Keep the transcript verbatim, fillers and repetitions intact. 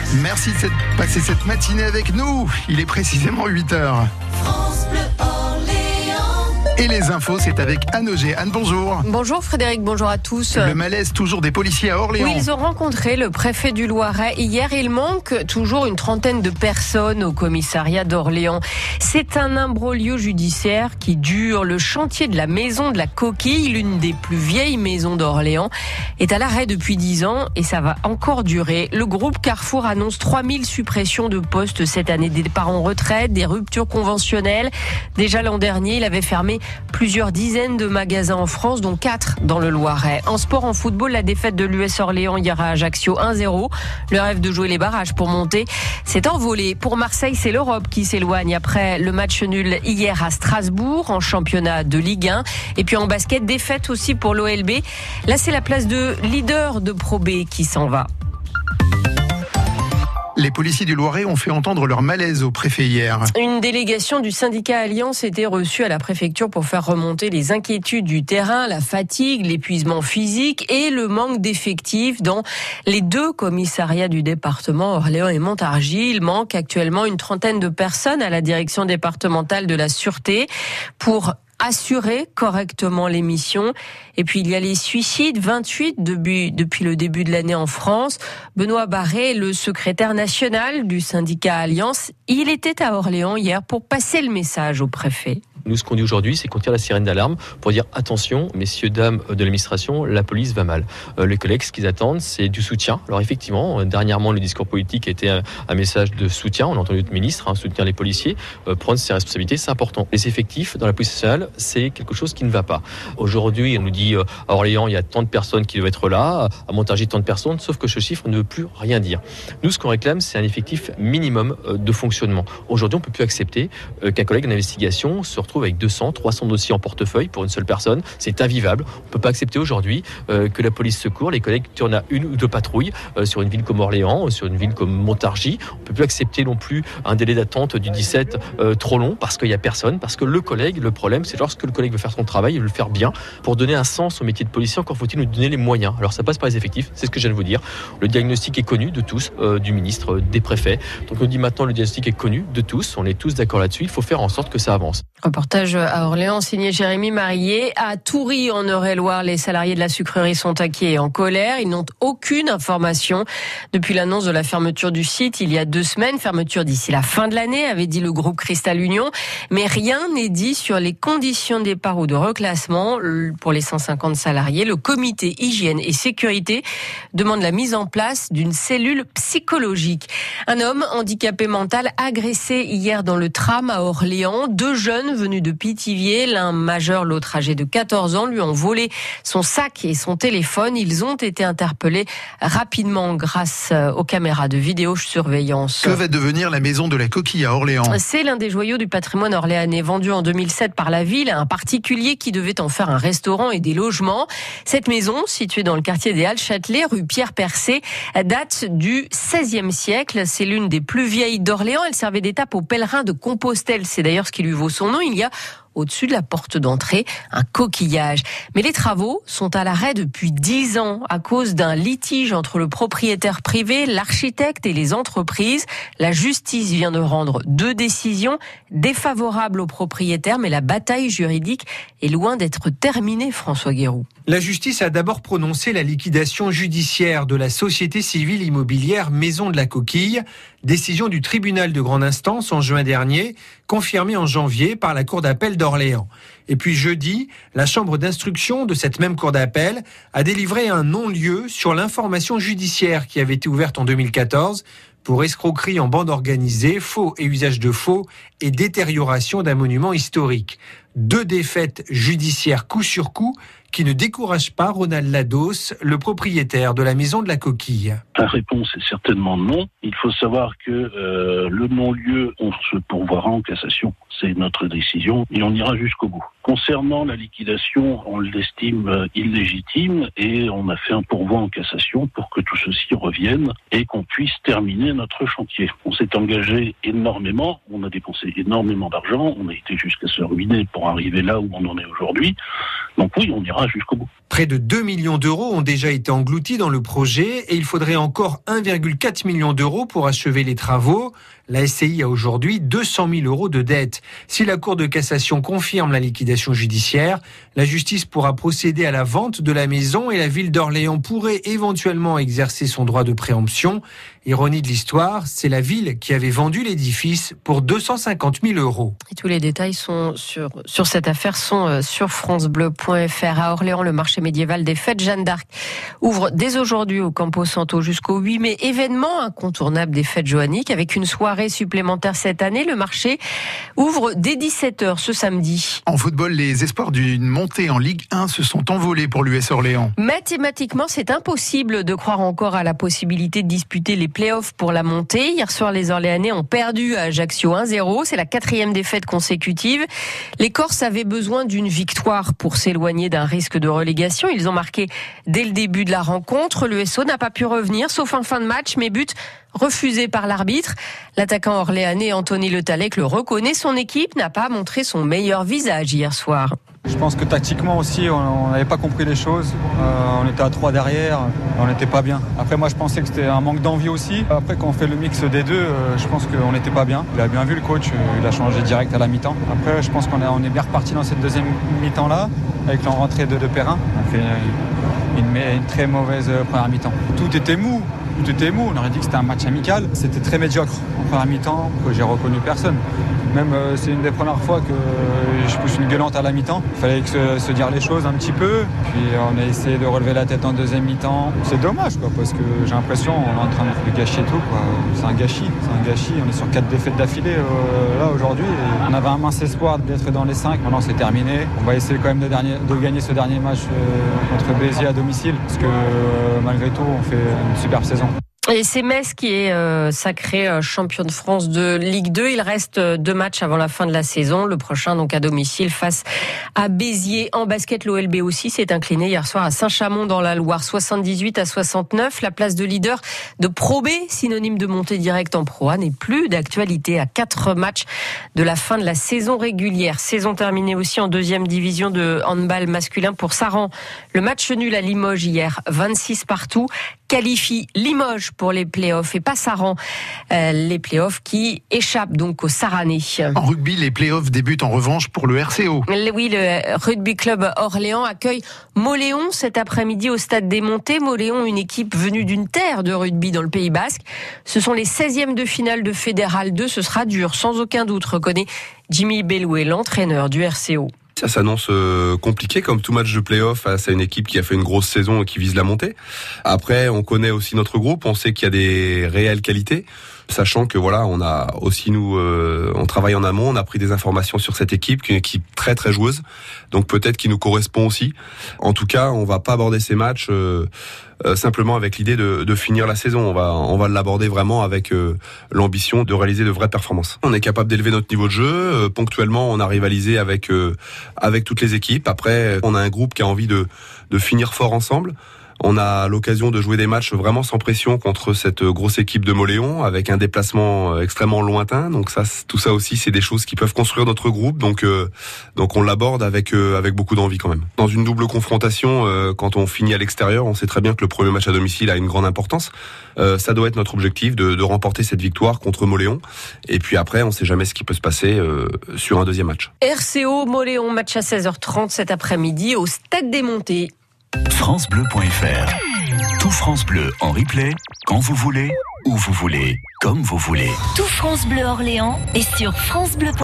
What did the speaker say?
Merci de cette- passer cette matinée avec nous. Il est précisément huit heures. France Bleu Orléans. Et les infos, c'est avec Anne Auger. Anne, bonjour. Bonjour Frédéric, bonjour à tous. Le malaise toujours des policiers à Orléans. Oui, ils ont rencontré le préfet du Loiret hier. Il manque toujours une trentaine de personnes au commissariat d'Orléans. C'est un imbroglio judiciaire qui dure. Le chantier de la maison de la Coquille, l'une des plus vieilles maisons d'Orléans, est à l'arrêt depuis dix ans et ça va encore durer. Le groupe Carrefour annonce trois mille suppressions de postes cette année, des départs en retraite, des ruptures conventionnelles. Déjà l'an dernier, il avait fermé plusieurs dizaines de magasins en France, dont quatre dans le Loiret. En sport, en football, la défaite de l'U S Orléans hier à Ajaccio un zéro. Le rêve de jouer les barrages pour monter s'est envolé. Pour Marseille, c'est l'Europe qui s'éloigne après le match nul hier à Strasbourg en championnat de Ligue un. Et puis en basket, défaite aussi pour l'O L B. Là, c'est la place de leader de Pro B qui s'en va. Les policiers du Loiret ont fait entendre leur malaise au préfet hier. Une délégation du syndicat Alliance était reçue à la préfecture pour faire remonter les inquiétudes du terrain, la fatigue, l'épuisement physique et le manque d'effectifs dans les deux commissariats du département, Orléans et Montargis. Il manque actuellement une trentaine de personnes à la direction départementale de la sûreté pour assurer correctement les missions. Et puis il y a les suicides, vingt-huit depuis, depuis le début de l'année en France. Benoît Barré, le secrétaire national du syndicat Alliance, il était à Orléans hier pour passer le message au préfet. Nous, ce qu'on dit aujourd'hui, c'est qu'on tire la sirène d'alarme pour dire attention, messieurs, dames de l'administration, la police va mal. Euh, les collègues, ce qu'ils attendent, c'est du soutien. Alors effectivement, euh, dernièrement, le discours politique était un, un message de soutien. On a entendu notre ministre hein, soutenir les policiers, euh, prendre ses responsabilités, c'est important. Les effectifs dans la police nationale, c'est quelque chose qui ne va pas. Aujourd'hui, on nous dit euh, à Orléans, il y a tant de personnes qui doivent être là, à Montargis, tant de personnes, sauf que ce chiffre ne veut plus rien dire. Nous, ce qu'on réclame, c'est un effectif minimum euh, de fonctionnement. Aujourd'hui, on ne peut plus accepter euh, qu'un collègue d'investigation se retrouve avec deux cents, trois cents dossiers en portefeuille pour une seule personne. C'est invivable. On ne peut pas accepter aujourd'hui euh, que la police secours, les collègues tournent à une ou deux patrouilles euh, sur une ville comme Orléans, sur une ville comme Montargis. On ne peut plus accepter non plus un délai d'attente du dix-sept euh, trop long parce qu'il n'y a personne, parce que le collègue, le problème, c'est lorsque le collègue veut faire son travail, il veut le faire bien. Pour donner un sens au métier de policier, encore faut-il nous donner les moyens. Alors ça passe par les effectifs, c'est ce que je viens de vous dire. Le diagnostic est connu de tous, euh, du ministre, euh, des préfets. Donc on dit maintenant le diagnostic est connu de tous, on est tous d'accord là-dessus, il faut faire en sorte que ça avance. Reportage à Orléans, signé Jérémy Marillet. À Toury, en Eure-et-Loire, les salariés de la sucrerie sont inquiets et en colère. Ils n'ont aucune information depuis l'annonce de la fermeture du site il y a deux semaines. Fermeture d'ici la fin de l'année, avait dit le groupe Cristal Union. Mais rien n'est dit sur les conditions de départ ou de reclassement pour les cent cinquante salariés. Le comité hygiène et sécurité demande la mise en place d'une cellule psychologique. Un homme handicapé mental agressé hier dans le tram à Orléans. Deux jeunes venus de Pithiviers, l'un majeur, l'autre âgé de quatorze ans, lui ont volé son sac et son téléphone. Ils ont été interpellés rapidement grâce aux caméras de vidéosurveillance. Que va devenir la maison de la Coquille à Orléans ? C'est l'un des joyaux du patrimoine orléanais, vendu en deux mille sept par la ville à un particulier qui devait en faire un restaurant et des logements. Cette maison, située dans le quartier des Halles Châtelet, rue Pierre Percé, date du seizième siècle. C'est l'une des plus vieilles d'Orléans. Elle servait d'étape aux pèlerins de Compostelle. C'est d'ailleurs ce qui lui vaut son nom. Il y a au-dessus de la porte d'entrée, un coquillage. Mais les travaux sont à l'arrêt depuis dix ans à cause d'un litige entre le propriétaire privé, l'architecte et les entreprises. La justice vient de rendre deux décisions défavorables aux propriétaires, mais la bataille juridique est loin d'être terminée, François Guéroux. La justice a d'abord prononcé la liquidation judiciaire de la société civile immobilière Maison de la Coquille, décision du tribunal de grande instance en juin dernier, confirmée en janvier par la cour d'appel d'Orléans. Et puis jeudi, la chambre d'instruction de cette même cour d'appel a délivré un non-lieu sur l'information judiciaire qui avait été ouverte en deux mille quatorze pour escroquerie en bande organisée, faux et usage de faux et détérioration d'un monument historique. Deux défaites judiciaires coup sur coup qui ne découragent pas Ronald Lados, le propriétaire de la Maison de la Coquille. La réponse est certainement non. Il faut savoir que euh, le non-lieu, on se pourvoira en cassation. C'est notre décision et on ira jusqu'au bout. Concernant la liquidation, on l'estime euh, illégitime et on a fait un pourvoi en cassation pour que tout ceci revienne et qu'on puisse terminer notre chantier. On s'est engagé énormément, on a dépensé énormément d'argent, on a été jusqu'à se ruiner pour arriver là où on en est aujourd'hui. Donc oui, on ira jusqu'au bout. Près de deux millions d'euros ont déjà été engloutis dans le projet et il faudrait encore un virgule quatre million d'euros pour achever les travaux. La S C I a aujourd'hui deux cent mille euros de dette. Si la Cour de cassation confirme la liquidation judiciaire, la justice pourra procéder à la vente de la maison et la ville d'Orléans pourrait éventuellement exercer son droit de préemption. Ironie de l'histoire, c'est la ville qui avait vendu l'édifice pour deux cent cinquante mille euros. Et tous les détails sont sur, sur cette affaire sont sur francebleu point f r. À Orléans, le marché médiéval des fêtes Jeanne d'Arc ouvre dès aujourd'hui au Campo Santo jusqu'au huit mai. Événement incontournable des fêtes joanniques avec une soirée supplémentaire cette année. Le marché ouvre dès dix-sept heures ce samedi. En football, les espoirs d'une montée en Ligue un se sont envolés pour l'U S Orléans. Mathématiquement, c'est impossible de croire encore à la possibilité de disputer les playoffs pour la montée. Hier soir, les Orléanais ont perdu à Ajaccio un zéro. C'est la quatrième défaite consécutive. Les Corses avaient besoin d'une victoire pour s'éloigner d'un risque de relégation. Ils ont marqué dès le début de la rencontre. L'U S O n'a pas pu revenir, sauf en fin de match, mais but refusé par l'arbitre. L'attaquant orléanais Anthony Le Tallec le reconnaît. Son équipe n'a pas montré son meilleur visage hier soir. Je pense que tactiquement aussi, on n'avait pas compris les choses. Euh, on était à trois derrière, on n'était pas bien. Après, moi, je pensais que c'était un manque d'envie aussi. Après, quand on fait le mix des deux, euh, je pense qu'on n'était pas bien. Il a bien vu le coach, euh, il a changé direct à la mi-temps. Après, je pense qu'on est, on est bien reparti dans cette deuxième mi-temps-là, avec l'entrée de, de Perrin. On a fait une, une, une très mauvaise première mi-temps. Tout était mou. Tout était mou, on aurait dit que c'était un match amical. C'était très médiocre en première mi-temps, que j'ai reconnu personne. Même euh, c'est une des premières fois que euh, je pousse une gueulante à la mi-temps. Il fallait que se, se dire les choses un petit peu. Puis on a essayé de relever la tête en deuxième mi-temps. C'est dommage quoi, parce que j'ai l'impression qu'on est en train de gâcher tout. Quoi. C'est un gâchis, c'est un gâchis. On est sur quatre défaites d'affilée euh, là aujourd'hui. Et on avait un mince espoir d'être dans les cinq. Maintenant c'est terminé. On va essayer quand même de, dernier, de gagner ce dernier match euh, contre Béziers à domicile. Parce que euh, malgré tout, on fait une superbe saison. Et c'est Metz qui est euh, sacré euh, champion de France de Ligue deux. Il reste euh, deux matchs avant la fin de la saison. Le prochain, donc à domicile, face à Béziers. En basket, l'O L B aussi s'est incliné hier soir à Saint-Chamond dans la Loire, soixante-dix-huit à soixante-neuf. La place de leader de Pro B, synonyme de montée directe en Pro A, n'est plus d'actualité à quatre matchs de la fin de la saison régulière. Saison terminée aussi en deuxième division de handball masculin pour Saran. Le match nul à Limoges hier, vingt-six partout, qualifie Limoges pour les playoffs et pas Saran, euh, les playoffs qui échappent donc aux Saranais. En rugby, les playoffs débutent en revanche pour le R C O. Oui, le Rugby Club Orléans accueille Mauléon cet après-midi au Stade des Montées. Mauléon, une équipe venue d'une terre de rugby dans le Pays Basque. Ce sont les seizièmes de finale de Fédéral deux. Ce sera dur, sans aucun doute, reconnaît Jimmy Bellouet, l'entraîneur du R C O. Ça s'annonce euh, compliqué comme tout match de play-off face à une équipe qui a fait une grosse saison et qui vise la montée. Après, on connaît aussi notre groupe, on sait qu'il y a des réelles qualités. Sachant que voilà, on a aussi nous, euh, on travaille en amont, on a pris des informations sur cette équipe, qui est une équipe très très joueuse, donc peut-être qui nous correspond aussi. En tout cas, on va pas aborder ces matchs euh, euh, simplement avec l'idée de, de finir la saison. On va, on va l'aborder vraiment avec euh, l'ambition de réaliser de vraies performances. On est capable d'élever notre niveau de jeu. Euh, ponctuellement, on a rivalisé avec euh, avec toutes les équipes. Après, on a un groupe qui a envie de de finir fort ensemble. On a l'occasion de jouer des matchs vraiment sans pression contre cette grosse équipe de Mauléon, avec un déplacement extrêmement lointain. Donc ça, tout ça aussi, c'est des choses qui peuvent construire notre groupe. Donc, euh, donc on l'aborde avec euh, avec beaucoup d'envie quand même. Dans une double confrontation, euh, quand on finit à l'extérieur, on sait très bien que le premier match à domicile a une grande importance. Euh, ça doit être notre objectif de, de remporter cette victoire contre Mauléon. Et puis après, on ne sait jamais ce qui peut se passer euh, sur un deuxième match. R C O Mauléon, match à seize heures trente cet après-midi au Stade des Montées. francebleu point f r. Tout France Bleu en replay, quand vous voulez, où vous voulez, comme vous voulez. Tout France Bleu Orléans est sur francebleu point f r.